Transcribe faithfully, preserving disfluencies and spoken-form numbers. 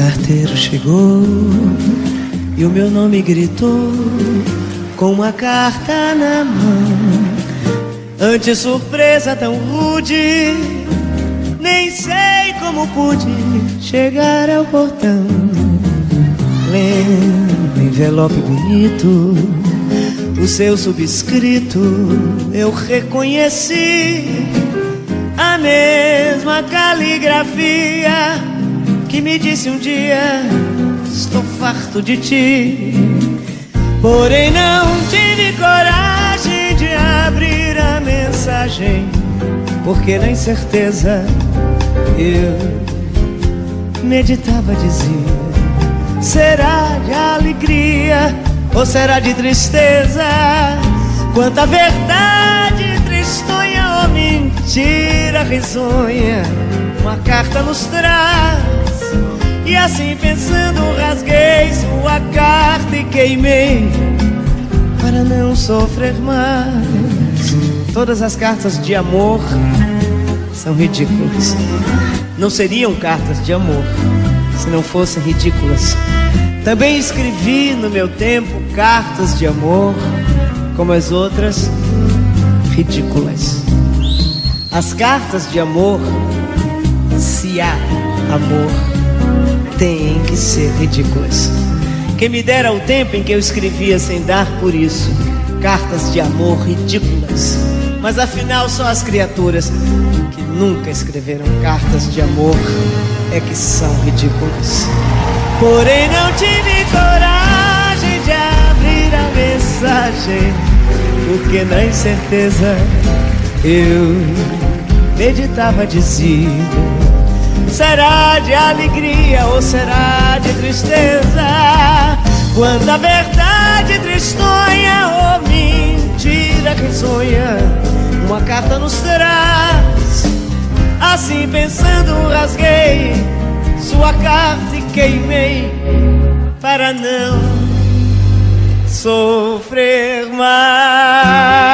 carteiro chegou e o meu nome gritou com uma carta na mão. Ante surpresa tão rude, nem sei como pude chegar ao portão. Lendo envelope bonito, o seu subscrito eu reconheci. A mesma caligrafia que me disse um dia: estou farto de ti. Porém não tive coragem de abrir a mensagem, porque na incerteza eu meditava, dizia: será de alegria ou será de tristeza? Quanta verdade tristonha ou mentira risonha uma carta nos traz. E assim pensando rasguei sua carta e queimei para não sofrer mais. Todas as cartas de amor são ridículas. Não seriam cartas de amor se não fossem ridículas. Também escrevi no meu tempo cartas de amor, como as outras, ridículas. As cartas de amor, se há amor, têm que ser ridículas. Quem me dera o tempo em que eu escrevia sem dar por isso cartas de amor ridículas. Mas afinal só as criaturas que nunca escreveram cartas de amor é que são ridículas. Porém não tive coragem de abrir a mensagem, porque na incerteza eu meditava, dizia: será de alegria ou será de tristeza? Quanta verdade tristonha ou mentira risonha uma carta nos traz. Assim pensando rasguei sua carta e queimei para não sofrer mais.